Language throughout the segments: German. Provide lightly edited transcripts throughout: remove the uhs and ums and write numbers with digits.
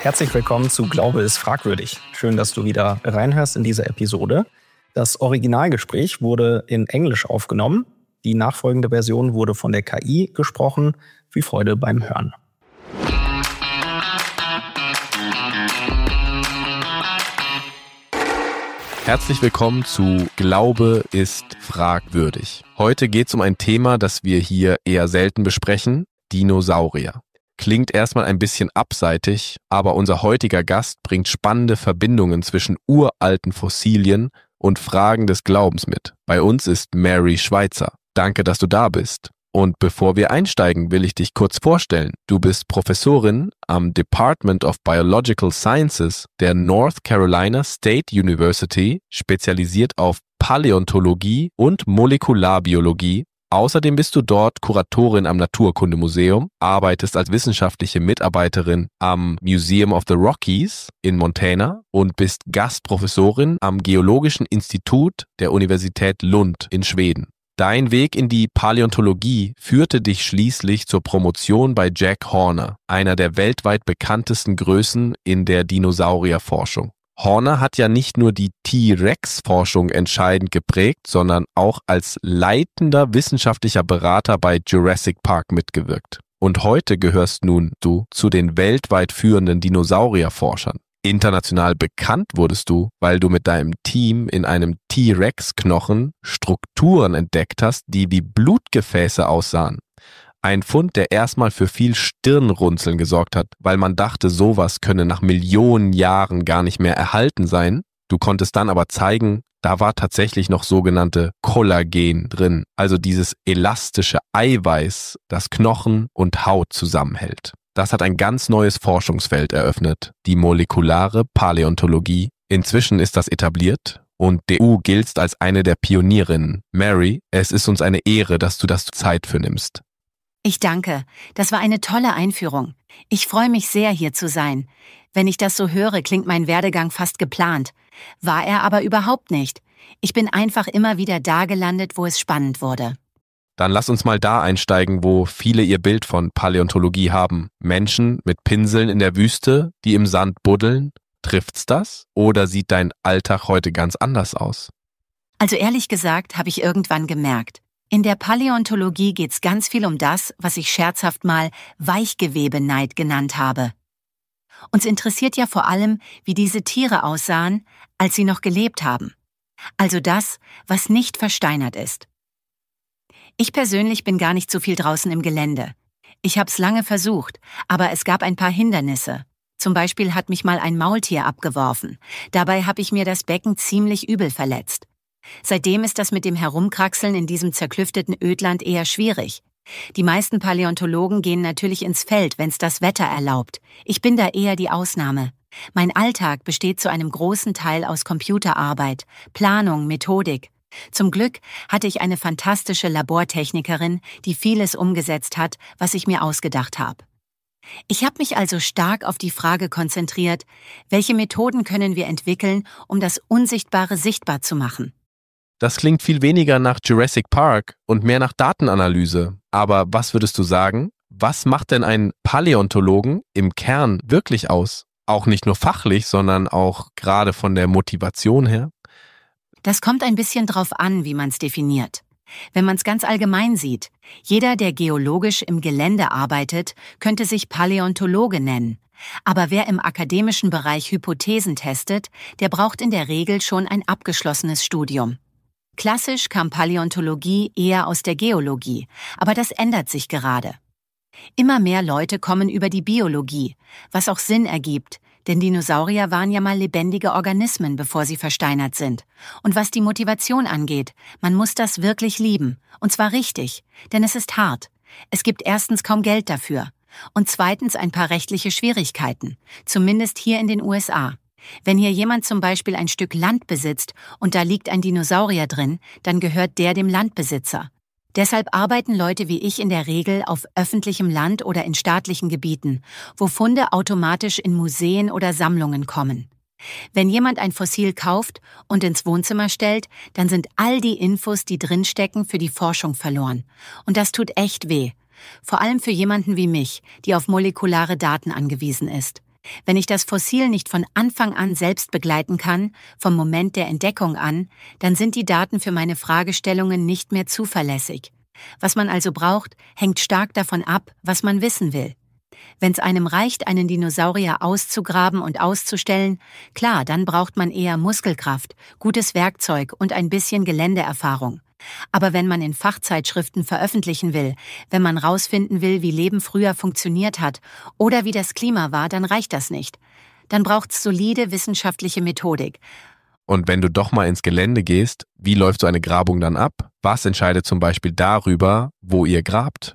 Herzlich willkommen zu Glaube ist fragwürdig. Schön, dass du wieder reinhörst in diese Episode. Das Originalgespräch wurde in Englisch aufgenommen. Die nachfolgende Version wurde von der KI gesprochen. Viel Freude beim Hören. Herzlich willkommen zu Glaube ist fragwürdig. Heute geht es um ein Thema, das wir hier eher selten besprechen: Dinosaurier. Klingt erstmal ein bisschen abseitig, aber unser heutiger Gast bringt spannende Verbindungen zwischen uralten Fossilien und Fragen des Glaubens mit. Bei uns ist Mary Schweitzer. Danke, dass du da bist. Und bevor wir einsteigen, will ich dich kurz vorstellen. Du bist Professorin am Department of Biological Sciences der North Carolina State University, spezialisiert auf Paläontologie und Molekularbiologie. Außerdem bist du dort Kuratorin am Naturkundemuseum, arbeitest als wissenschaftliche Mitarbeiterin am Museum of the Rockies in Montana und bist Gastprofessorin am Geologischen Institut der Universität Lund in Schweden. Dein Weg in die Paläontologie führte dich schließlich zur Promotion bei Jack Horner, einer der weltweit bekanntesten Größen in der Dinosaurierforschung. Horner hat ja nicht nur die T-Rex-Forschung entscheidend geprägt, sondern auch als leitender wissenschaftlicher Berater bei Jurassic Park mitgewirkt. Und heute gehörst nun du zu den weltweit führenden Dinosaurierforschern. International bekannt wurdest du, weil du mit deinem Team in einem T-Rex-Knochen Strukturen entdeckt hast, die wie Blutgefäße aussahen. Ein Fund, der erstmal für viel Stirnrunzeln gesorgt hat, weil man dachte, sowas könne nach Millionen Jahren gar nicht mehr erhalten sein. Du konntest dann aber zeigen, da war tatsächlich noch sogenannte Kollagen drin, also dieses elastische Eiweiß, das Knochen und Haut zusammenhält. Das hat ein ganz neues Forschungsfeld eröffnet, die molekulare Paläontologie. Inzwischen ist das etabliert und du giltst als eine der Pionierinnen. Mary, es ist uns eine Ehre, dass du das Zeit für nimmst. Ich danke. Das war eine tolle Einführung. Ich freue mich sehr, hier zu sein. Wenn ich das so höre, klingt mein Werdegang fast geplant. War er aber überhaupt nicht. Ich bin einfach immer wieder da gelandet, wo es spannend wurde. Dann lass uns mal da einsteigen, wo viele ihr Bild von Paläontologie haben. Menschen mit Pinseln in der Wüste, die im Sand buddeln. Trifft's das? Oder sieht dein Alltag heute ganz anders aus? Also ehrlich gesagt, habe ich irgendwann gemerkt, in der Paläontologie geht's ganz viel um das, was ich scherzhaft mal Weichgewebeneid genannt habe. Uns interessiert ja vor allem, wie diese Tiere aussahen, als sie noch gelebt haben. Also das, was nicht versteinert ist. Ich persönlich bin gar nicht so viel draußen im Gelände. Ich hab's lange versucht, aber es gab ein paar Hindernisse. Zum Beispiel hat mich mal ein Maultier abgeworfen. Dabei habe ich mir das Becken ziemlich übel verletzt. Seitdem ist das mit dem Herumkraxeln in diesem zerklüfteten Ödland eher schwierig. Die meisten Paläontologen gehen natürlich ins Feld, wenn's das Wetter erlaubt. Ich bin da eher die Ausnahme. Mein Alltag besteht zu einem großen Teil aus Computerarbeit, Planung, Methodik. Zum Glück hatte ich eine fantastische Labortechnikerin, die vieles umgesetzt hat, was ich mir ausgedacht habe. Ich habe mich also stark auf die Frage konzentriert, welche Methoden können wir entwickeln, um das Unsichtbare sichtbar zu machen. Das klingt viel weniger nach Jurassic Park und mehr nach Datenanalyse. Aber was würdest du sagen? Was macht denn einen Paläontologen im Kern wirklich aus? Auch nicht nur fachlich, sondern auch gerade von der Motivation her? Das kommt ein bisschen drauf an, wie man es definiert. Wenn man es ganz allgemein sieht, jeder, der geologisch im Gelände arbeitet, könnte sich Paläontologe nennen. Aber wer im akademischen Bereich Hypothesen testet, der braucht in der Regel schon ein abgeschlossenes Studium. Klassisch kam Paläontologie eher aus der Geologie, aber das ändert sich gerade. Immer mehr Leute kommen über die Biologie, was auch Sinn ergibt, denn Dinosaurier waren ja mal lebendige Organismen, bevor sie versteinert sind. Und was die Motivation angeht, man muss das wirklich lieben, und zwar richtig, denn es ist hart. Es gibt erstens kaum Geld dafür und zweitens ein paar rechtliche Schwierigkeiten, zumindest hier in den USA. Wenn hier jemand zum Beispiel ein Stück Land besitzt und da liegt ein Dinosaurier drin, dann gehört der dem Landbesitzer. Deshalb arbeiten Leute wie ich in der Regel auf öffentlichem Land oder in staatlichen Gebieten, wo Funde automatisch in Museen oder Sammlungen kommen. Wenn jemand ein Fossil kauft und ins Wohnzimmer stellt, dann sind all die Infos, die drinstecken, für die Forschung verloren. Und das tut echt weh. Vor allem für jemanden wie mich, die auf molekulare Daten angewiesen ist. Wenn ich das Fossil nicht von Anfang an selbst begleiten kann, vom Moment der Entdeckung an, dann sind die Daten für meine Fragestellungen nicht mehr zuverlässig. Was man also braucht, hängt stark davon ab, was man wissen will. Wenn es einem reicht, einen Dinosaurier auszugraben und auszustellen, klar, dann braucht man eher Muskelkraft, gutes Werkzeug und ein bisschen Geländeerfahrung. Aber wenn man in Fachzeitschriften veröffentlichen will, wenn man rausfinden will, wie Leben früher funktioniert hat oder wie das Klima war, dann reicht das nicht. Dann braucht's solide wissenschaftliche Methodik. Und wenn du doch mal ins Gelände gehst, wie läuft so eine Grabung dann ab? Was entscheidet zum Beispiel darüber, wo ihr grabt?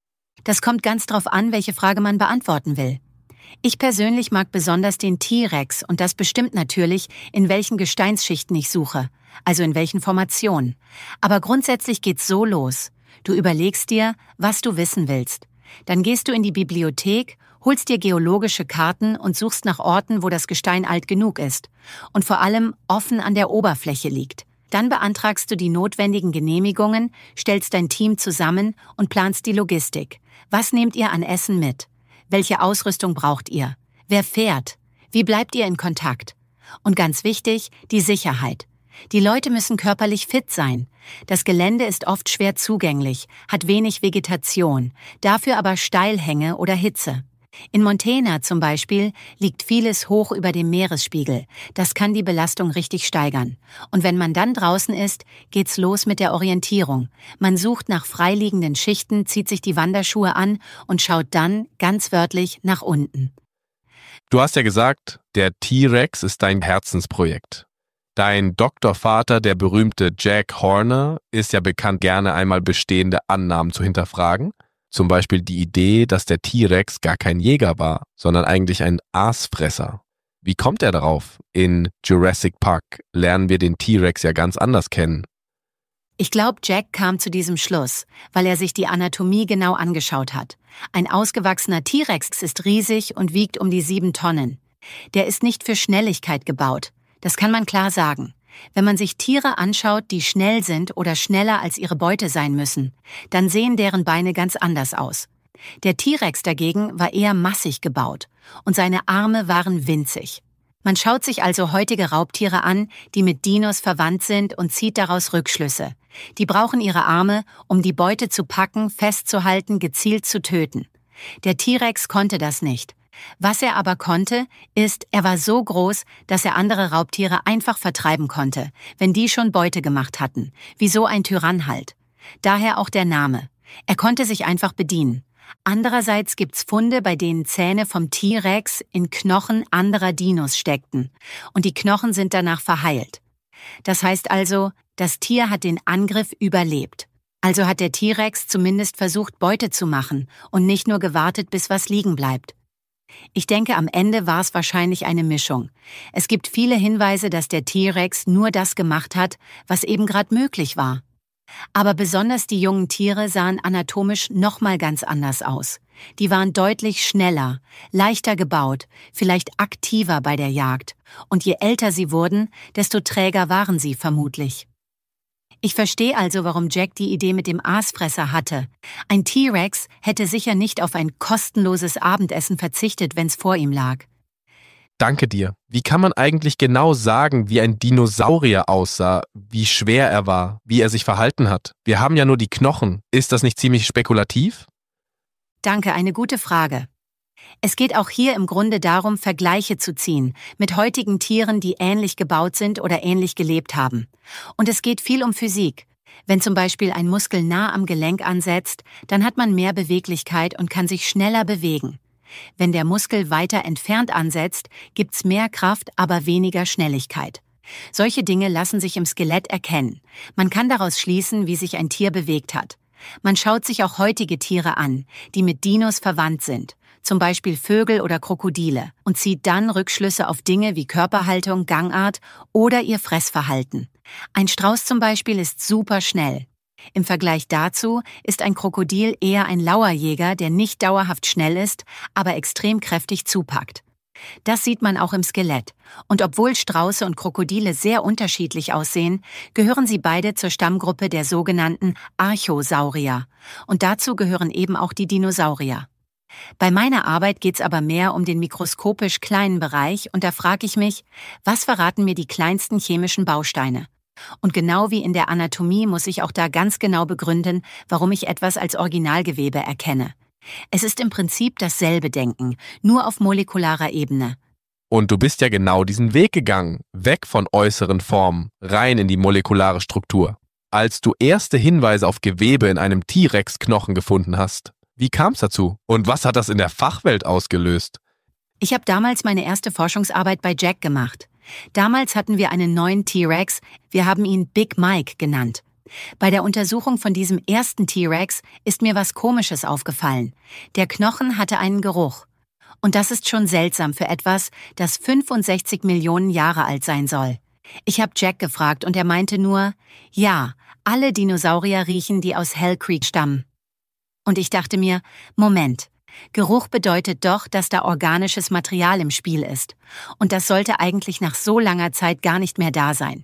Das kommt ganz drauf an, welche Frage man beantworten will. Ich persönlich mag besonders den T-Rex und das bestimmt natürlich, in welchen Gesteinsschichten ich suche, also in welchen Formationen. Aber grundsätzlich geht's so los. Du überlegst dir, was du wissen willst. Dann gehst du in die Bibliothek, holst dir geologische Karten und suchst nach Orten, wo das Gestein alt genug ist und vor allem offen an der Oberfläche liegt. Dann beantragst du die notwendigen Genehmigungen, stellst dein Team zusammen und planst die Logistik. Was nehmt ihr an Essen mit? Welche Ausrüstung braucht ihr? Wer fährt? Wie bleibt ihr in Kontakt? Und ganz wichtig, die Sicherheit. Die Leute müssen körperlich fit sein. Das Gelände ist oft schwer zugänglich, hat wenig Vegetation, dafür aber Steilhänge oder Hitze. In Montana zum Beispiel liegt vieles hoch über dem Meeresspiegel. Das kann die Belastung richtig steigern. Und wenn man dann draußen ist, geht's los mit der Orientierung. Man sucht nach freiliegenden Schichten, zieht sich die Wanderschuhe an und schaut dann, ganz wörtlich, nach unten. Du hast ja gesagt, der T-Rex ist dein Herzensprojekt. Dein Doktorvater, der berühmte Jack Horner, ist ja bekannt, gerne einmal bestehende Annahmen zu hinterfragen. Zum Beispiel die Idee, dass der T-Rex gar kein Jäger war, sondern eigentlich ein Aasfresser. Wie kommt er darauf? In Jurassic Park lernen wir den T-Rex ja ganz anders kennen. Ich glaube, Jack kam zu diesem Schluss, weil er sich die Anatomie genau angeschaut hat. Ein ausgewachsener T-Rex ist riesig und wiegt um die 7 Tonnen. Der ist nicht für Schnelligkeit gebaut. Das kann man klar sagen. Wenn man sich Tiere anschaut, die schnell sind oder schneller als ihre Beute sein müssen, dann sehen deren Beine ganz anders aus. Der T-Rex dagegen war eher massig gebaut und seine Arme waren winzig. Man schaut sich also heutige Raubtiere an, die mit Dinos verwandt sind und zieht daraus Rückschlüsse. Die brauchen ihre Arme, um die Beute zu packen, festzuhalten, gezielt zu töten. Der T-Rex konnte das nicht. Was er aber konnte, ist, er war so groß, dass er andere Raubtiere einfach vertreiben konnte, wenn die schon Beute gemacht hatten, wie so ein Tyrann halt. Daher auch der Name. Er konnte sich einfach bedienen. Andererseits gibt's Funde, bei denen Zähne vom T-Rex in Knochen anderer Dinos steckten und die Knochen sind danach verheilt. Das heißt also, das Tier hat den Angriff überlebt. Also hat der T-Rex zumindest versucht, Beute zu machen und nicht nur gewartet, bis was liegen bleibt. Ich denke, am Ende war es wahrscheinlich eine Mischung. Es gibt viele Hinweise, dass der T-Rex nur das gemacht hat, was eben gerade möglich war. Aber besonders die jungen Tiere sahen anatomisch nochmal ganz anders aus. Die waren deutlich schneller, leichter gebaut, vielleicht aktiver bei der Jagd. Und je älter sie wurden, desto träger waren sie vermutlich. Ich verstehe also, warum Jack die Idee mit dem Aasfresser hatte. Ein T-Rex hätte sicher nicht auf ein kostenloses Abendessen verzichtet, wenn's vor ihm lag. Danke dir. Wie kann man eigentlich genau sagen, wie ein Dinosaurier aussah, wie schwer er war, wie er sich verhalten hat? Wir haben ja nur die Knochen. Ist das nicht ziemlich spekulativ? Danke, eine gute Frage. Es geht auch hier im Grunde darum, Vergleiche zu ziehen mit heutigen Tieren, die ähnlich gebaut sind oder ähnlich gelebt haben. Und es geht viel um Physik. Wenn zum Beispiel ein Muskel nah am Gelenk ansetzt, dann hat man mehr Beweglichkeit und kann sich schneller bewegen. Wenn der Muskel weiter entfernt ansetzt, gibt's mehr Kraft, aber weniger Schnelligkeit. Solche Dinge lassen sich im Skelett erkennen. Man kann daraus schließen, wie sich ein Tier bewegt hat. Man schaut sich auch heutige Tiere an, die mit Dinos verwandt sind. Zum Beispiel Vögel oder Krokodile, und zieht dann Rückschlüsse auf Dinge wie Körperhaltung, Gangart oder ihr Fressverhalten. Ein Strauß zum Beispiel ist super schnell. Im Vergleich dazu ist ein Krokodil eher ein Lauerjäger, der nicht dauerhaft schnell ist, aber extrem kräftig zupackt. Das sieht man auch im Skelett. Und obwohl Strauße und Krokodile sehr unterschiedlich aussehen, gehören sie beide zur Stammgruppe der sogenannten Archosaurier. Und dazu gehören eben auch die Dinosaurier. Bei meiner Arbeit geht's aber mehr um den mikroskopisch kleinen Bereich und da frage ich mich, was verraten mir die kleinsten chemischen Bausteine? Und genau wie in der Anatomie muss ich auch da ganz genau begründen, warum ich etwas als Originalgewebe erkenne. Es ist im Prinzip dasselbe Denken, nur auf molekularer Ebene. Und du bist ja genau diesen Weg gegangen, weg von äußeren Formen, rein in die molekulare Struktur. Als du erste Hinweise auf Gewebe in einem T-Rex-Knochen gefunden hast, wie kam es dazu? Und was hat das in der Fachwelt ausgelöst? Ich habe damals meine erste Forschungsarbeit bei Jack gemacht. Damals hatten wir einen neuen T-Rex, wir haben ihn Big Mike genannt. Bei der Untersuchung von diesem ersten T-Rex ist mir was Komisches aufgefallen. Der Knochen hatte einen Geruch. Und das ist schon seltsam für etwas, das 65 Millionen Jahre alt sein soll. Ich habe Jack gefragt und er meinte nur, ja, alle Dinosaurier riechen, die aus Hell Creek stammen. Und ich dachte mir, Moment, Geruch bedeutet doch, dass da organisches Material im Spiel ist. Und das sollte eigentlich nach so langer Zeit gar nicht mehr da sein.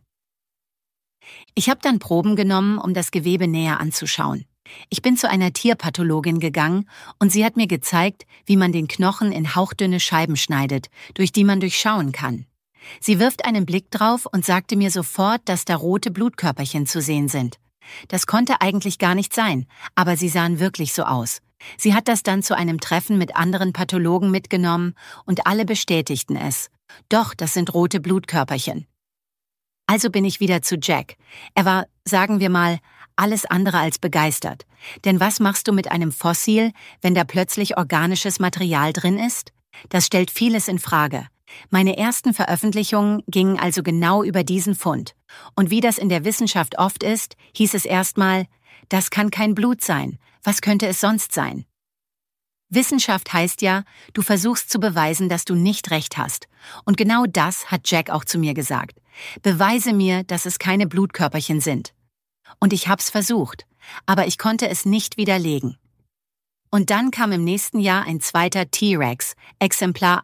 Ich habe dann Proben genommen, um das Gewebe näher anzuschauen. Ich bin zu einer Tierpathologin gegangen und sie hat mir gezeigt, wie man den Knochen in hauchdünne Scheiben schneidet, durch die man durchschauen kann. Sie wirft einen Blick drauf und sagte mir sofort, dass da rote Blutkörperchen zu sehen sind. Das konnte eigentlich gar nicht sein, aber sie sahen wirklich so aus. Sie hat das dann zu einem Treffen mit anderen Pathologen mitgenommen und alle bestätigten es. Doch, das sind rote Blutkörperchen. Also bin ich wieder zu Jack. Er war, sagen wir mal, alles andere als begeistert. Denn was machst du mit einem Fossil, wenn da plötzlich organisches Material drin ist? Das stellt vieles in Frage. Meine ersten Veröffentlichungen gingen also genau über diesen Fund. Und wie das in der Wissenschaft oft ist, hieß es erstmal, das kann kein Blut sein. Was könnte es sonst sein? Wissenschaft heißt ja, du versuchst zu beweisen, dass du nicht recht hast. Und genau das hat Jack auch zu mir gesagt. Beweise mir, dass es keine Blutkörperchen sind. Und ich hab's versucht, aber ich konnte es nicht widerlegen. Und dann kam im nächsten Jahr ein zweiter T-Rex, Exemplar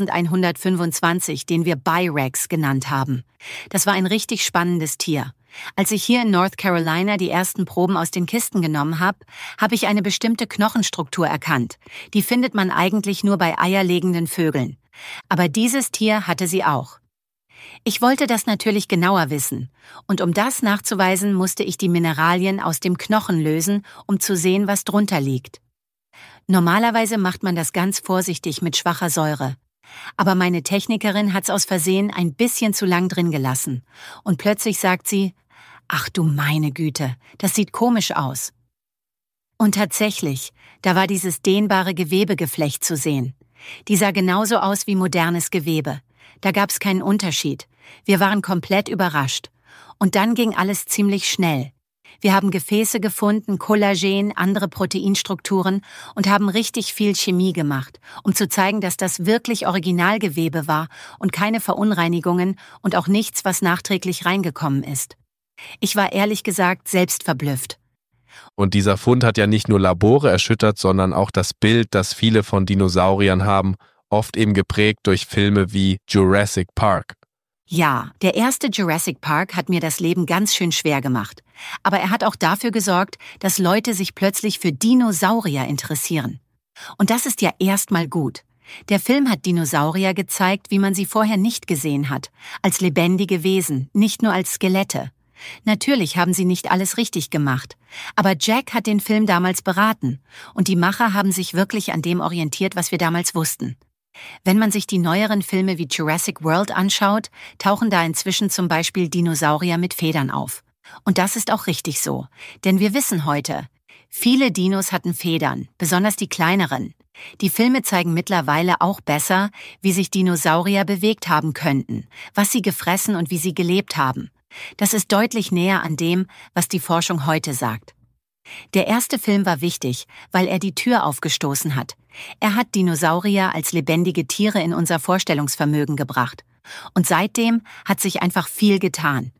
1125, den wir Bi-Rex genannt haben. Das war ein richtig spannendes Tier. Als ich hier in North Carolina die ersten Proben aus den Kisten genommen habe, habe ich eine bestimmte Knochenstruktur erkannt. Die findet man eigentlich nur bei eierlegenden Vögeln. Aber dieses Tier hatte sie auch. Ich wollte das natürlich genauer wissen. Und um das nachzuweisen, musste ich die Mineralien aus dem Knochen lösen, um zu sehen, was drunter liegt. Normalerweise macht man das ganz vorsichtig mit schwacher Säure. Aber meine Technikerin hat's aus Versehen ein bisschen zu lang drin gelassen. Und plötzlich sagt sie, ach du meine Güte, das sieht komisch aus. Und tatsächlich, da war dieses dehnbare Gewebegeflecht zu sehen. Die sah genauso aus wie modernes Gewebe. Da gab's keinen Unterschied. Wir waren komplett überrascht. Und dann ging alles ziemlich schnell. Wir haben Gefäße gefunden, Kollagen, andere Proteinstrukturen und haben richtig viel Chemie gemacht, um zu zeigen, dass das wirklich Originalgewebe war und keine Verunreinigungen und auch nichts, was nachträglich reingekommen ist. Ich war ehrlich gesagt selbst verblüfft. Und dieser Fund hat ja nicht nur Labore erschüttert, sondern auch das Bild, das viele von Dinosauriern haben, oft eben geprägt durch Filme wie Jurassic Park. Ja, der erste Jurassic Park hat mir das Leben ganz schön schwer gemacht. Aber er hat auch dafür gesorgt, dass Leute sich plötzlich für Dinosaurier interessieren. Und das ist ja erstmal gut. Der Film hat Dinosaurier gezeigt, wie man sie vorher nicht gesehen hat. Als lebendige Wesen, nicht nur als Skelette. Natürlich haben sie nicht alles richtig gemacht. Aber Jack hat den Film damals beraten. Und die Macher haben sich wirklich an dem orientiert, was wir damals wussten. Wenn man sich die neueren Filme wie Jurassic World anschaut, tauchen da inzwischen zum Beispiel Dinosaurier mit Federn auf. Und das ist auch richtig so, denn wir wissen heute, viele Dinos hatten Federn, besonders die kleineren. Die Filme zeigen mittlerweile auch besser, wie sich Dinosaurier bewegt haben könnten, was sie gefressen und wie sie gelebt haben. Das ist deutlich näher an dem, was die Forschung heute sagt. Der erste Film war wichtig, weil er die Tür aufgestoßen hat. Er hat Dinosaurier als lebendige Tiere in unser Vorstellungsvermögen gebracht. Und seitdem hat sich einfach viel getan.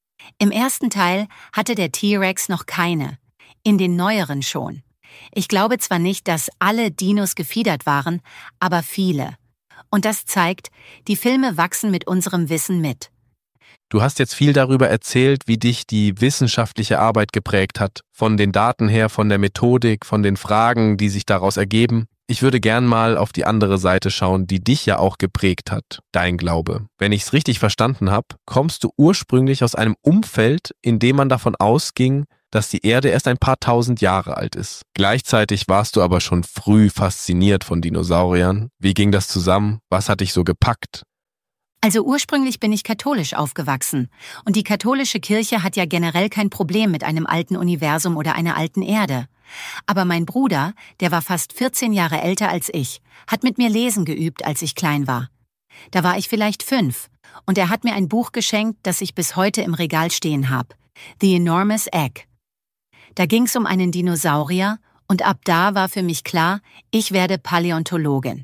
Im ersten Teil hatte der T-Rex noch keine, in den neueren schon. Ich glaube zwar nicht, dass alle Dinos gefiedert waren, aber viele. Und das zeigt, die Filme wachsen mit unserem Wissen mit. Du hast jetzt viel darüber erzählt, wie dich die wissenschaftliche Arbeit geprägt hat. Von den Daten her, von der Methodik, von den Fragen, die sich daraus ergeben. Ich würde gern mal auf die andere Seite schauen, die dich ja auch geprägt hat, dein Glaube. Wenn ich es richtig verstanden habe, kommst du ursprünglich aus einem Umfeld, in dem man davon ausging, dass die Erde erst ein paar tausend Jahre alt ist. Gleichzeitig warst du aber schon früh fasziniert von Dinosauriern. Wie ging das zusammen? Was hat dich so gepackt? Also ursprünglich bin ich katholisch aufgewachsen. Und die katholische Kirche hat ja generell kein Problem mit einem alten Universum oder einer alten Erde. Aber mein Bruder, der war fast 14 Jahre älter als ich, hat mit mir lesen geübt, als ich klein war. Da war ich vielleicht 5 und er hat mir ein Buch geschenkt, das ich bis heute im Regal stehen habe. The Enormous Egg. Da ging's um einen Dinosaurier und ab da war für mich klar, ich werde Paläontologin.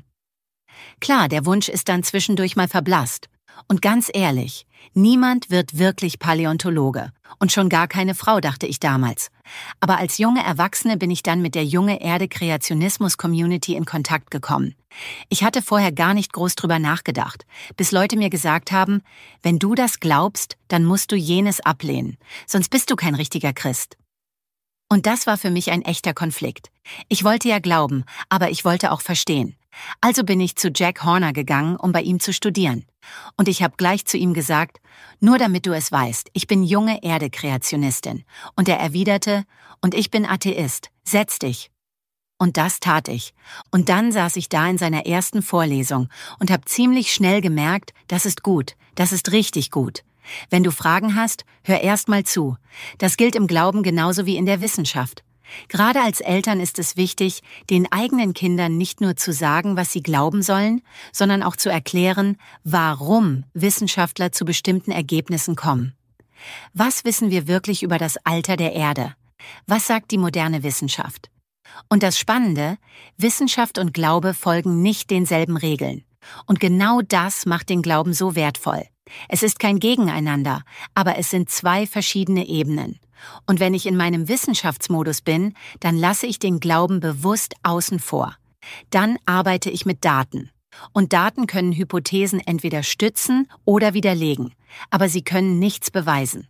Klar, der Wunsch ist dann zwischendurch mal verblasst. Und ganz ehrlich, niemand wird wirklich Paläontologe. Und schon gar keine Frau, dachte ich damals. Aber als junge Erwachsene bin ich dann mit der Junge Erde Kreationismus Community in Kontakt gekommen. Ich hatte vorher gar nicht groß drüber nachgedacht, bis Leute mir gesagt haben, wenn du das glaubst, dann musst du jenes ablehnen, sonst bist du kein richtiger Christ. Und das war für mich ein echter Konflikt. Ich wollte ja glauben, aber ich wollte auch verstehen. Also bin ich zu Jack Horner gegangen, um bei ihm zu studieren. Und ich habe gleich zu ihm gesagt, nur damit du es weißt, ich bin Junge Erde Kreationistin. Und er erwiderte, und ich bin Atheist, setz dich. Und das tat ich. Und dann saß ich da in seiner ersten Vorlesung und habe ziemlich schnell gemerkt, das ist gut, das ist richtig gut. Wenn du Fragen hast, hör erst mal zu. Das gilt im Glauben genauso wie in der Wissenschaft. Gerade als Eltern ist es wichtig, den eigenen Kindern nicht nur zu sagen, was sie glauben sollen, sondern auch zu erklären, warum Wissenschaftler zu bestimmten Ergebnissen kommen. Was wissen wir wirklich über das Alter der Erde? Was sagt die moderne Wissenschaft? Und das Spannende, Wissenschaft und Glaube folgen nicht denselben Regeln. Und genau das macht den Glauben so wertvoll. Es ist kein Gegeneinander, aber es sind 2 verschiedene Ebenen. Und wenn ich in meinem Wissenschaftsmodus bin, dann lasse ich den Glauben bewusst außen vor. Dann arbeite ich mit Daten. Und Daten können Hypothesen entweder stützen oder widerlegen, aber sie können nichts beweisen.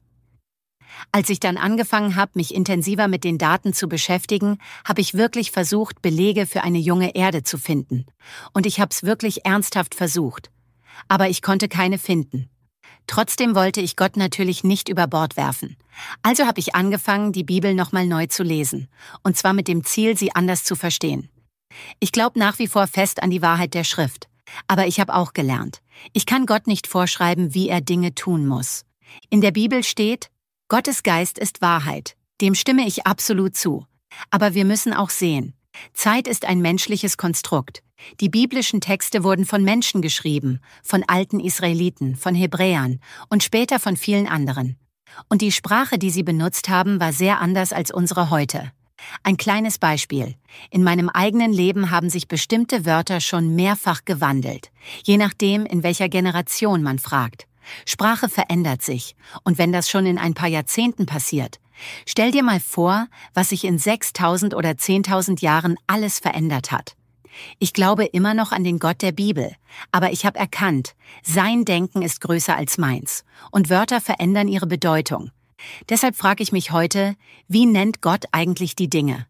Als ich dann angefangen habe, mich intensiver mit den Daten zu beschäftigen, habe ich wirklich versucht, Belege für eine junge Erde zu finden. Und ich habe es wirklich ernsthaft versucht. Aber ich konnte keine finden. Trotzdem wollte ich Gott natürlich nicht über Bord werfen. Also habe ich angefangen, die Bibel nochmal neu zu lesen. Und zwar mit dem Ziel, sie anders zu verstehen. Ich glaube nach wie vor fest an die Wahrheit der Schrift. Aber ich habe auch gelernt, ich kann Gott nicht vorschreiben, wie er Dinge tun muss. In der Bibel steht, Gottes Geist ist Wahrheit. Dem stimme ich absolut zu. Aber wir müssen auch sehen, Zeit ist ein menschliches Konstrukt. Die biblischen Texte wurden von Menschen geschrieben, von alten Israeliten, von Hebräern und später von vielen anderen. Und die Sprache, die sie benutzt haben, war sehr anders als unsere heute. Ein kleines Beispiel. In meinem eigenen Leben haben sich bestimmte Wörter schon mehrfach gewandelt, je nachdem, in welcher Generation man fragt. Sprache verändert sich, und wenn das schon in ein paar Jahrzehnten passiert, stell dir mal vor, was sich in 6.000 oder 10.000 Jahren alles verändert hat. Ich glaube immer noch an den Gott der Bibel, aber ich habe erkannt, sein Denken ist größer als meins und Wörter verändern ihre Bedeutung. Deshalb frage ich mich heute, wie nennt Gott eigentlich die Dinge?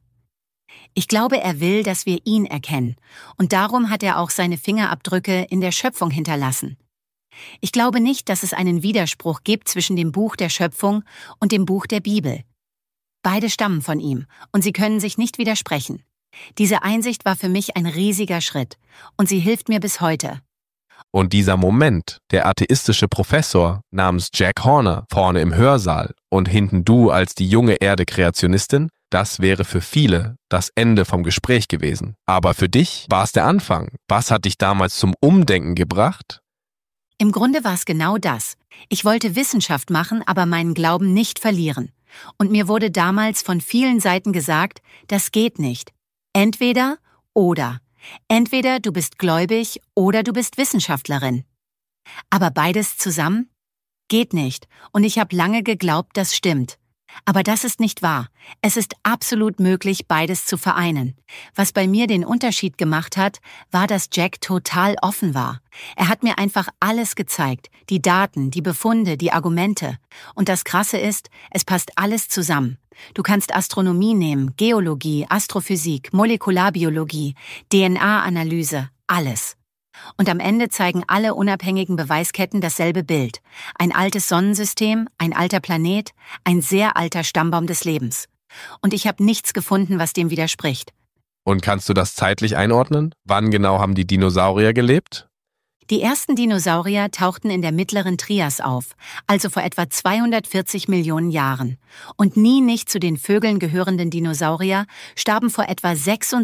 Ich glaube, er will, dass wir ihn erkennen und darum hat er auch seine Fingerabdrücke in der Schöpfung hinterlassen. Ich glaube nicht, dass es einen Widerspruch gibt zwischen dem Buch der Schöpfung und dem Buch der Bibel. Beide stammen von ihm und sie können sich nicht widersprechen. Diese Einsicht war für mich ein riesiger Schritt und sie hilft mir bis heute. Und dieser Moment, der atheistische Professor namens Jack Horner vorne im Hörsaal und hinten du als die junge Erde-Kreationistin, das wäre für viele das Ende vom Gespräch gewesen. Aber für dich war es der Anfang. Was hat dich damals zum Umdenken gebracht? Im Grunde war es genau das. Ich wollte Wissenschaft machen, aber meinen Glauben nicht verlieren. Und mir wurde damals von vielen Seiten gesagt, das geht nicht. Entweder oder. Entweder du bist gläubig oder du bist Wissenschaftlerin. Aber beides zusammen? Geht nicht. Und ich habe lange geglaubt, das stimmt. Aber das ist nicht wahr. Es ist absolut möglich, beides zu vereinen. Was bei mir den Unterschied gemacht hat, war, dass Jack total offen war. Er hat mir einfach alles gezeigt. Die Daten, die Befunde, die Argumente. Und das Krasse ist, es passt alles zusammen. Du kannst Astronomie nehmen, Geologie, Astrophysik, Molekularbiologie, DNA-Analyse, alles. Und am Ende zeigen alle unabhängigen Beweisketten dasselbe Bild. Ein altes Sonnensystem, ein alter Planet, ein sehr alter Stammbaum des Lebens. Und ich habe nichts gefunden, was dem widerspricht. Und kannst du das zeitlich einordnen? Wann genau haben die Dinosaurier gelebt? Die ersten Dinosaurier tauchten in der mittleren Trias auf, also vor etwa 240 Millionen Jahren. Und nie nicht zu den Vögeln gehörenden Dinosaurier starben vor etwa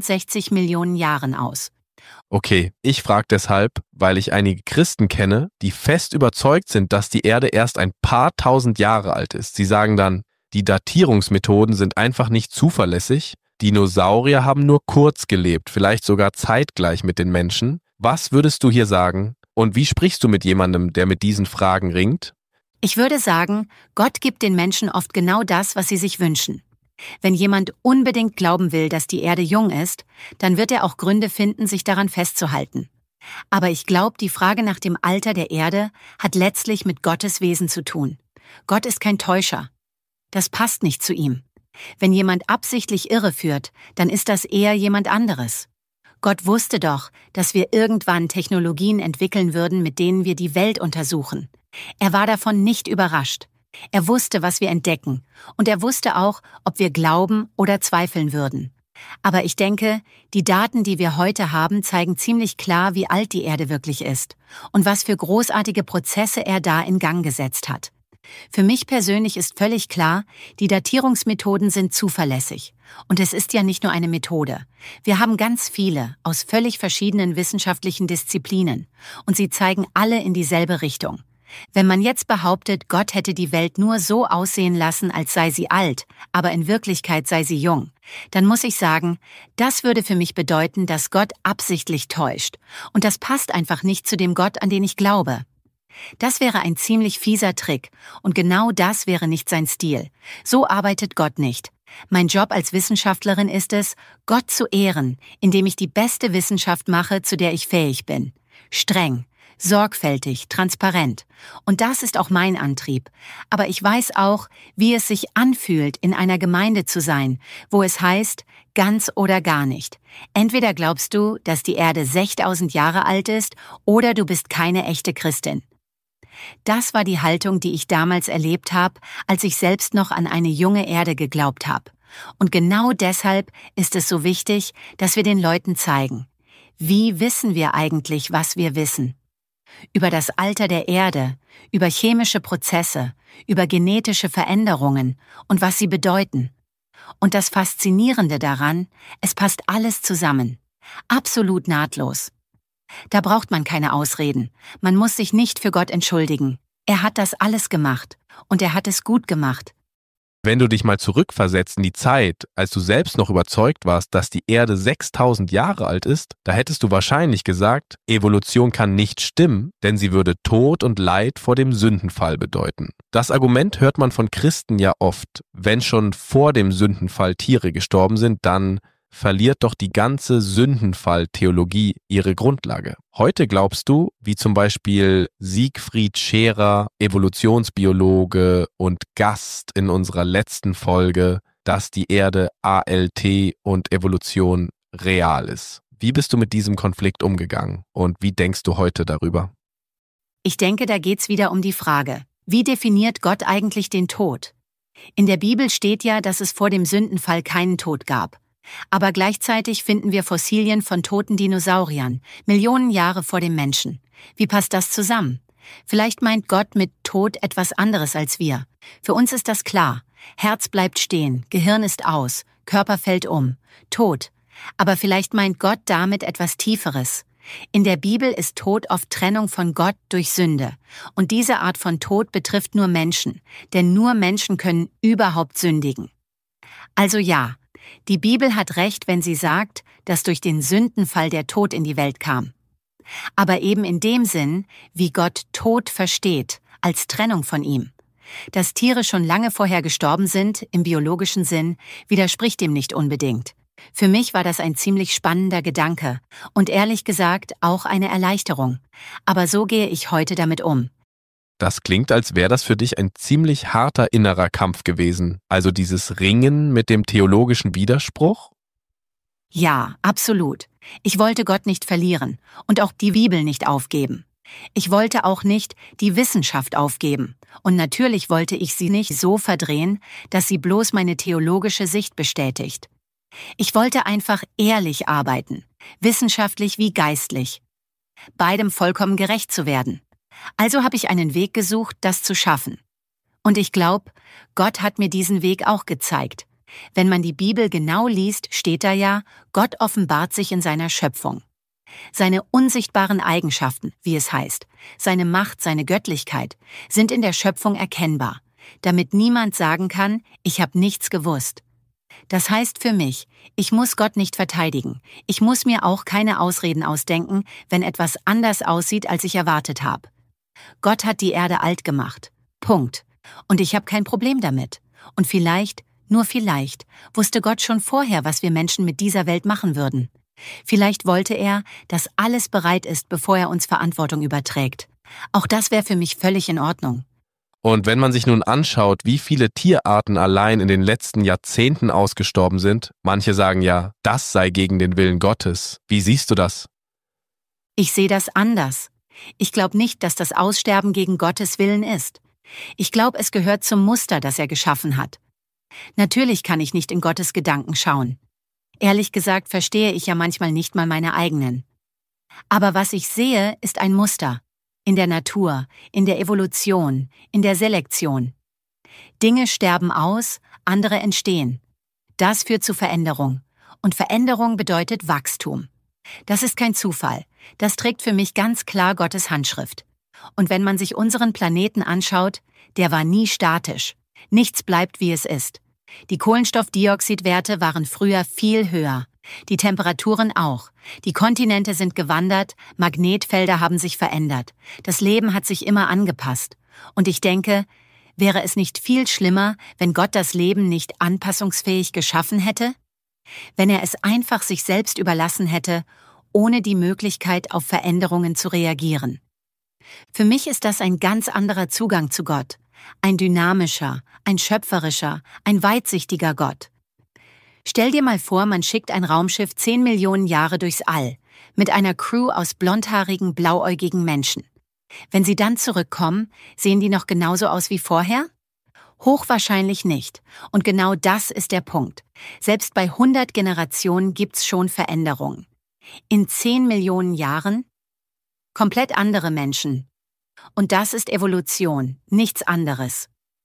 66 Millionen Jahren aus. Okay, ich frage deshalb, weil ich einige Christen kenne, die fest überzeugt sind, dass die Erde erst ein paar tausend Jahre alt ist. Sie sagen dann, die Datierungsmethoden sind einfach nicht zuverlässig. Dinosaurier haben nur kurz gelebt, vielleicht sogar zeitgleich mit den Menschen. Was würdest du hier sagen? Und wie sprichst du mit jemandem, der mit diesen Fragen ringt? Ich würde sagen, Gott gibt den Menschen oft genau das, was sie sich wünschen. Wenn jemand unbedingt glauben will, dass die Erde jung ist, dann wird er auch Gründe finden, sich daran festzuhalten. Aber ich glaube, die Frage nach dem Alter der Erde hat letztlich mit Gottes Wesen zu tun. Gott ist kein Täuscher. Das passt nicht zu ihm. Wenn jemand absichtlich irreführt, dann ist das eher jemand anderes. Gott wusste doch, dass wir irgendwann Technologien entwickeln würden, mit denen wir die Welt untersuchen. Er war davon nicht überrascht. Er wusste, was wir entdecken, und er wusste auch, ob wir glauben oder zweifeln würden. Aber ich denke, die Daten, die wir heute haben, zeigen ziemlich klar, wie alt die Erde wirklich ist und was für großartige Prozesse er da in Gang gesetzt hat. Für mich persönlich ist völlig klar, die Datierungsmethoden sind zuverlässig. Und es ist ja nicht nur eine Methode. Wir haben ganz viele aus völlig verschiedenen wissenschaftlichen Disziplinen und sie zeigen alle in dieselbe Richtung. Wenn man jetzt behauptet, Gott hätte die Welt nur so aussehen lassen, als sei sie alt, aber in Wirklichkeit sei sie jung, dann muss ich sagen, das würde für mich bedeuten, dass Gott absichtlich täuscht. Und das passt einfach nicht zu dem Gott, an den ich glaube. Das wäre ein ziemlich fieser Trick und genau das wäre nicht sein Stil. So arbeitet Gott nicht. Mein Job als Wissenschaftlerin ist es, Gott zu ehren, indem ich die beste Wissenschaft mache, zu der ich fähig bin. Streng, sorgfältig, transparent. Und das ist auch mein Antrieb. Aber ich weiß auch, wie es sich anfühlt, in einer Gemeinde zu sein, wo es heißt, ganz oder gar nicht. Entweder glaubst du, dass die Erde 6000 Jahre alt ist, oder du bist keine echte Christin. Das war die Haltung, die ich damals erlebt habe, als ich selbst noch an eine junge Erde geglaubt habe. Und genau deshalb ist es so wichtig, dass wir den Leuten zeigen, wie wissen wir eigentlich, was wir wissen? Über das Alter der Erde, über chemische Prozesse, über genetische Veränderungen und was sie bedeuten. Und das Faszinierende daran, es passt alles zusammen. Absolut nahtlos. Da braucht man keine Ausreden. Man muss sich nicht für Gott entschuldigen. Er hat das alles gemacht. Und er hat es gut gemacht. Wenn du dich mal zurückversetzt in die Zeit, als du selbst noch überzeugt warst, dass die Erde 6000 Jahre alt ist, da hättest du wahrscheinlich gesagt, Evolution kann nicht stimmen, denn sie würde Tod und Leid vor dem Sündenfall bedeuten. Das Argument hört man von Christen ja oft. Wenn schon vor dem Sündenfall Tiere gestorben sind, dann verliert doch die ganze Sündenfall-Theologie ihre Grundlage. Heute glaubst du, wie zum Beispiel Siegfried Scherer, Evolutionsbiologe und Gast in unserer letzten Folge, dass die Erde ALT und Evolution real ist. Wie bist du mit diesem Konflikt umgegangen und wie denkst du heute darüber? Ich denke, da geht's wieder um die Frage, wie definiert Gott eigentlich den Tod? In der Bibel steht ja, dass es vor dem Sündenfall keinen Tod gab. Aber gleichzeitig finden wir Fossilien von toten Dinosauriern, Millionen Jahre vor dem Menschen. Wie passt das zusammen? Vielleicht meint Gott mit Tod etwas anderes als wir. Für uns ist das klar. Herz bleibt stehen, Gehirn ist aus, Körper fällt um, Tod. Aber vielleicht meint Gott damit etwas Tieferes. In der Bibel ist Tod oft Trennung von Gott durch Sünde. Und diese Art von Tod betrifft nur Menschen, denn nur Menschen können überhaupt sündigen. Also ja, die Bibel hat recht, wenn sie sagt, dass durch den Sündenfall der Tod in die Welt kam. Aber eben in dem Sinn, wie Gott Tod versteht, als Trennung von ihm. Dass Tiere schon lange vorher gestorben sind, im biologischen Sinn, widerspricht dem nicht unbedingt. Für mich war das ein ziemlich spannender Gedanke und ehrlich gesagt auch eine Erleichterung. Aber so gehe ich heute damit um. Das klingt, als wäre das für dich ein ziemlich harter innerer Kampf gewesen. Also dieses Ringen mit dem theologischen Widerspruch? Ja, absolut. Ich wollte Gott nicht verlieren und auch die Bibel nicht aufgeben. Ich wollte auch nicht die Wissenschaft aufgeben. Und natürlich wollte ich sie nicht so verdrehen, dass sie bloß meine theologische Sicht bestätigt. Ich wollte einfach ehrlich arbeiten, wissenschaftlich wie geistlich, beidem vollkommen gerecht zu werden. Also habe ich einen Weg gesucht, das zu schaffen. Und ich glaube, Gott hat mir diesen Weg auch gezeigt. Wenn man die Bibel genau liest, steht da ja, Gott offenbart sich in seiner Schöpfung. Seine unsichtbaren Eigenschaften, wie es heißt, seine Macht, seine Göttlichkeit, sind in der Schöpfung erkennbar, damit niemand sagen kann, ich habe nichts gewusst. Das heißt für mich, ich muss Gott nicht verteidigen. Ich muss mir auch keine Ausreden ausdenken, wenn etwas anders aussieht, als ich erwartet habe. Gott hat die Erde alt gemacht. Punkt. Und ich habe kein Problem damit. Und vielleicht, nur vielleicht, wusste Gott schon vorher, was wir Menschen mit dieser Welt machen würden. Vielleicht wollte er, dass alles bereit ist, bevor er uns Verantwortung überträgt. Auch das wäre für mich völlig in Ordnung. Und wenn man sich nun anschaut, wie viele Tierarten allein in den letzten Jahrzehnten ausgestorben sind, manche sagen ja, das sei gegen den Willen Gottes. Wie siehst du das? Ich sehe das anders. Ich glaube nicht, dass das Aussterben gegen Gottes Willen ist. Ich glaube, es gehört zum Muster, das er geschaffen hat. Natürlich kann ich nicht in Gottes Gedanken schauen. Ehrlich gesagt verstehe ich ja manchmal nicht mal meine eigenen. Aber was ich sehe, ist ein Muster. In der Natur, in der Evolution, in der Selektion. Dinge sterben aus, andere entstehen. Das führt zu Veränderung. Und Veränderung bedeutet Wachstum. Das ist kein Zufall. Das trägt für mich ganz klar Gottes Handschrift. Und wenn man sich unseren Planeten anschaut, der war nie statisch. Nichts bleibt, wie es ist. Die Kohlenstoffdioxidwerte waren früher viel höher. Die Temperaturen auch. Die Kontinente sind gewandert, Magnetfelder haben sich verändert. Das Leben hat sich immer angepasst. Und ich denke, wäre es nicht viel schlimmer, wenn Gott das Leben nicht anpassungsfähig geschaffen hätte? Wenn er es einfach sich selbst überlassen hätte, ohne die Möglichkeit, auf Veränderungen zu reagieren. Für mich ist das ein ganz anderer Zugang zu Gott. Ein dynamischer, ein schöpferischer, ein weitsichtiger Gott. Stell dir mal vor, man schickt ein Raumschiff 10 Millionen Jahre durchs All, mit einer Crew aus blondhaarigen, blauäugigen Menschen. Wenn sie dann zurückkommen, sehen die noch genauso aus wie vorher? Hochwahrscheinlich nicht. Und genau das ist der Punkt. Selbst bei 100 Generationen gibt's schon Veränderungen. In 10 Millionen Jahren? Komplett andere Menschen. Und das ist Evolution, nichts anderes.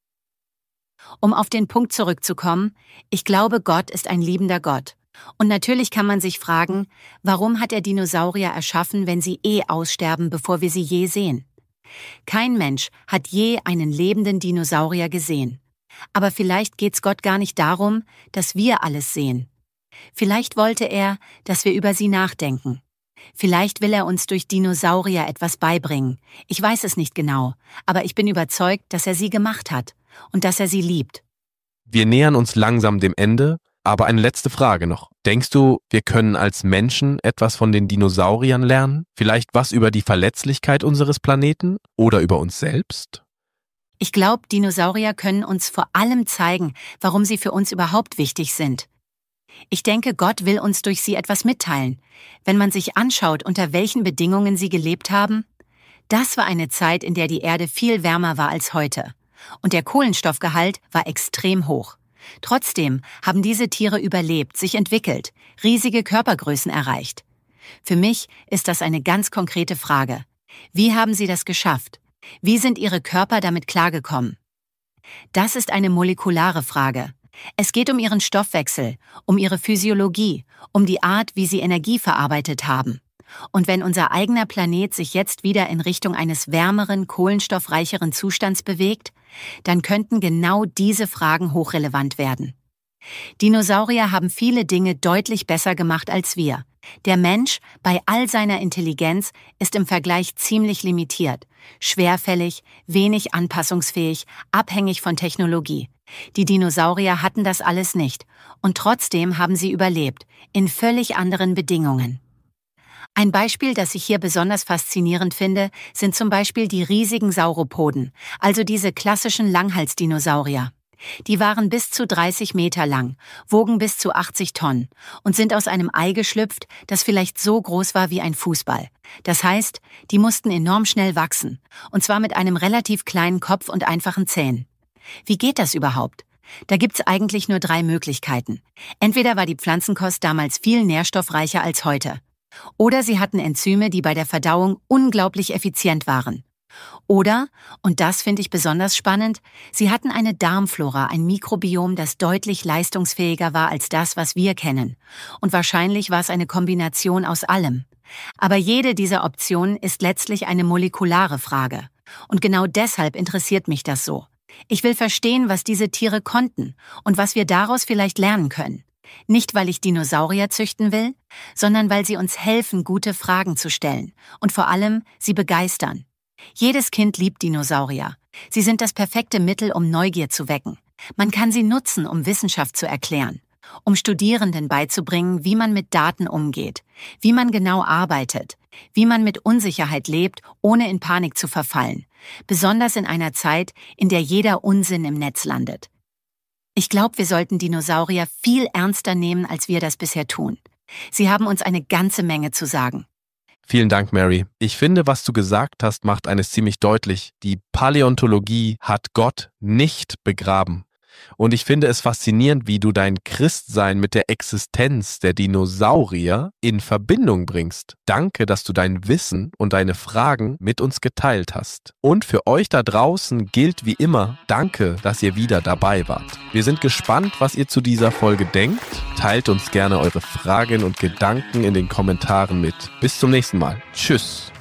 Um auf den Punkt zurückzukommen, ich glaube, Gott ist ein liebender Gott. Und natürlich kann man sich fragen, warum hat er Dinosaurier erschaffen, wenn sie aussterben, bevor wir sie je sehen? Kein Mensch hat je einen lebenden Dinosaurier gesehen. Aber vielleicht geht's Gott gar nicht darum, dass wir alles sehen. Vielleicht wollte er, dass wir über sie nachdenken. Vielleicht will er uns durch Dinosaurier etwas beibringen. Ich weiß es nicht genau, aber ich bin überzeugt, dass er sie gemacht hat und dass er sie liebt. Wir nähern uns langsam dem Ende, aber eine letzte Frage noch. Denkst du, wir können als Menschen etwas von den Dinosauriern lernen? Vielleicht was über die Verletzlichkeit unseres Planeten oder über uns selbst? Ich glaube, Dinosaurier können uns vor allem zeigen, warum sie für uns überhaupt wichtig sind. Ich denke, Gott will uns durch sie etwas mitteilen. Wenn man sich anschaut, unter welchen Bedingungen sie gelebt haben, das war eine Zeit, in der die Erde viel wärmer war als heute. Und der Kohlenstoffgehalt war extrem hoch. Trotzdem haben diese Tiere überlebt, sich entwickelt, riesige Körpergrößen erreicht. Für mich ist das eine ganz konkrete Frage. Wie haben sie das geschafft? Wie sind ihre Körper damit klargekommen? Das ist eine molekulare Frage. Es geht um ihren Stoffwechsel, um ihre Physiologie, um die Art, wie sie Energie verarbeitet haben. Und wenn unser eigener Planet sich jetzt wieder in Richtung eines wärmeren, kohlenstoffreicheren Zustands bewegt, dann könnten genau diese Fragen hochrelevant werden. Dinosaurier haben viele Dinge deutlich besser gemacht als wir. Der Mensch, bei all seiner Intelligenz, ist im Vergleich ziemlich limitiert, schwerfällig, wenig anpassungsfähig, abhängig von Technologie. Die Dinosaurier hatten das alles nicht und trotzdem haben sie überlebt, in völlig anderen Bedingungen. Ein Beispiel, das ich hier besonders faszinierend finde, sind zum Beispiel die riesigen Sauropoden, also diese klassischen Langhalsdinosaurier. Die waren bis zu 30 Meter lang, wogen bis zu 80 Tonnen und sind aus einem Ei geschlüpft, das vielleicht so groß war wie ein Fußball. Das heißt, die mussten enorm schnell wachsen, und zwar mit einem relativ kleinen Kopf und einfachen Zähnen. Wie geht das überhaupt? Da gibt's eigentlich nur 3 Möglichkeiten. Entweder war die Pflanzenkost damals viel nährstoffreicher als heute. Oder sie hatten Enzyme, die bei der Verdauung unglaublich effizient waren. Oder, und das finde ich besonders spannend, sie hatten eine Darmflora, ein Mikrobiom, das deutlich leistungsfähiger war als das, was wir kennen. Und wahrscheinlich war es eine Kombination aus allem. Aber jede dieser Optionen ist letztlich eine molekulare Frage. Und genau deshalb interessiert mich das so. Ich will verstehen, was diese Tiere konnten und was wir daraus vielleicht lernen können. Nicht, weil ich Dinosaurier züchten will, sondern weil sie uns helfen, gute Fragen zu stellen und vor allem sie begeistern. Jedes Kind liebt Dinosaurier. Sie sind das perfekte Mittel, um Neugier zu wecken. Man kann sie nutzen, um Wissenschaft zu erklären, um Studierenden beizubringen, wie man mit Daten umgeht, wie man genau arbeitet, wie man mit Unsicherheit lebt, ohne in Panik zu verfallen, besonders in einer Zeit, in der jeder Unsinn im Netz landet. Ich glaube, wir sollten Dinosaurier viel ernster nehmen, als wir das bisher tun. Sie haben uns eine ganze Menge zu sagen. Vielen Dank, Mary. Ich finde, was du gesagt hast, macht eines ziemlich deutlich. Die Paläontologie hat Gott nicht begraben. Und ich finde es faszinierend, wie du dein Christsein mit der Existenz der Dinosaurier in Verbindung bringst. Danke, dass du dein Wissen und deine Fragen mit uns geteilt hast. Und für euch da draußen gilt wie immer, danke, dass ihr wieder dabei wart. Wir sind gespannt, was ihr zu dieser Folge denkt. Teilt uns gerne eure Fragen und Gedanken in den Kommentaren mit. Bis zum nächsten Mal. Tschüss.